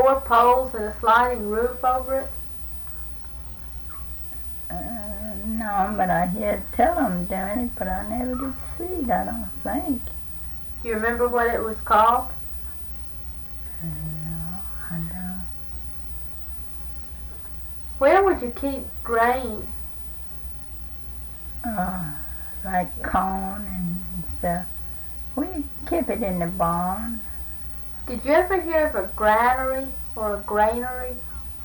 4 poles and a sliding roof over it? No, but I hear tell them doing it, but I never did see it, I don't think. Do you remember what it was called? No, I don't. Where would you keep grain? Like corn and stuff. We keep it in the barn. Did you ever hear of a granary or a granary?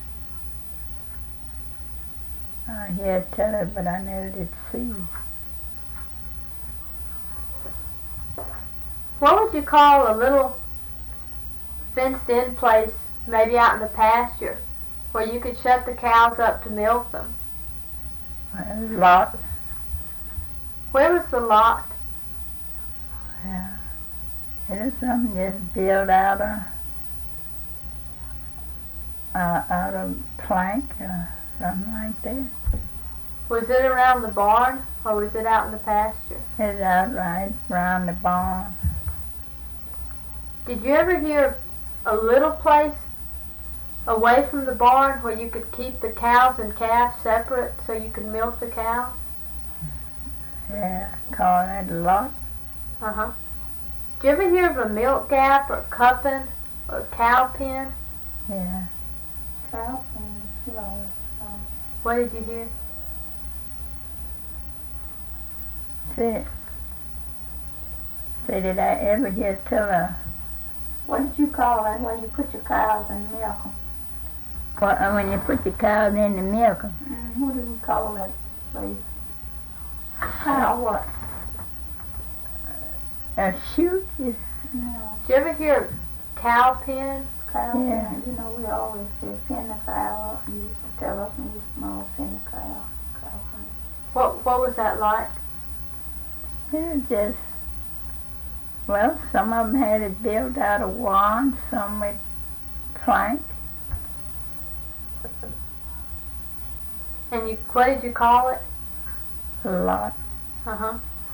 I hear tell it, but I never did see it. What would you call a little fenced-in place, maybe out in the pasture, where you could shut the cows up to milk them? A lot. Where was the lot? Yeah. It is something just built out of plank or something like that. Was it around the barn, or was it out in the pasture? It's out right around the barn. Did you ever hear of a little place away from the barn where you could keep the cows and calves separate so you could milk the cows? Yeah, call it a lot. Uh-huh. Did you ever hear of a milk gap or cupping or cow pen? Yeah. Cow pen, yeah. What did you hear? Say, did I ever hear tell her? What did you call that where you put your cows and milk them? Well, when you put the cows in the milk 'em. What do we call that place? Cow what? A chute? No. Did you ever hear of cow pen? Cow Yeah. pen. You know, we always said pin the cow up. You used to tell us when we were small, pin the cow. Cow pen. What was that like? It was just, well, some of them had it built out of wands, some with plank. And what did you call it? A lot. Uh-huh.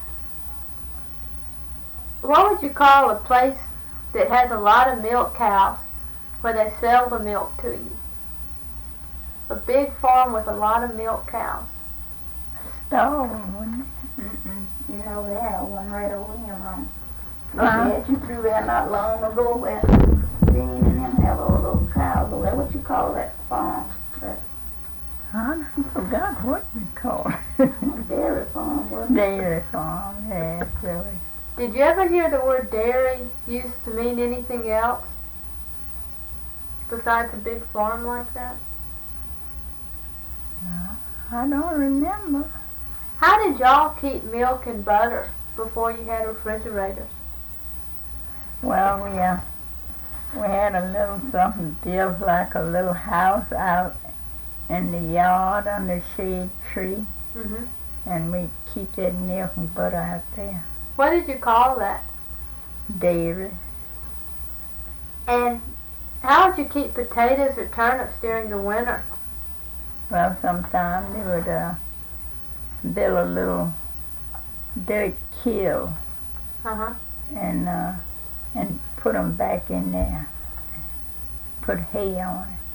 What would you call a place that has a lot of milk cows where they sell the milk to you? A big farm with a lot of milk cows. Stall, wouldn't it? You know, they had one right over here, Mom. Uh-huh. They had you through there not long ago where Dean and them have all those cows over there. What you call that farm? That I forgot what you call it. dairy farm, wasn't it? Dairy farm, yeah, really. Did you ever hear the word dairy used to mean anything else besides a big farm like that? No, I don't remember. How did y'all keep milk and butter before you had refrigerators? Well, we had a little something built like a little house out in the yard under a shade tree, Mm-hmm. and we'd keep that milk and butter out there. What did you call that? Dairy. And how would you keep potatoes or turnips during the winter? Well, sometimes they would build a little dirt kiln Uh-huh. and put them back in there. Put hay on it.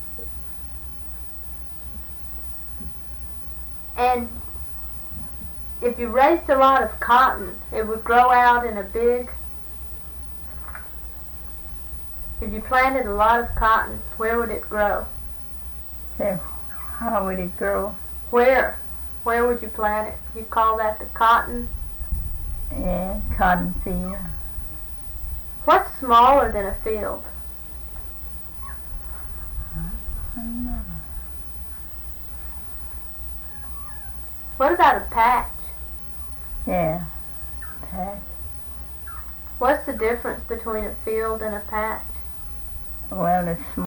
And if you raised a lot of cotton, it would grow out in a big... If you planted a lot of cotton, where would it grow? So how would it grow? Where? Where would you plant it? You call that the cotton? Yeah, cotton field. What's smaller than a field? I don't know. What about a patch? Yeah, patch. What's the difference between a field and a patch? Well, it's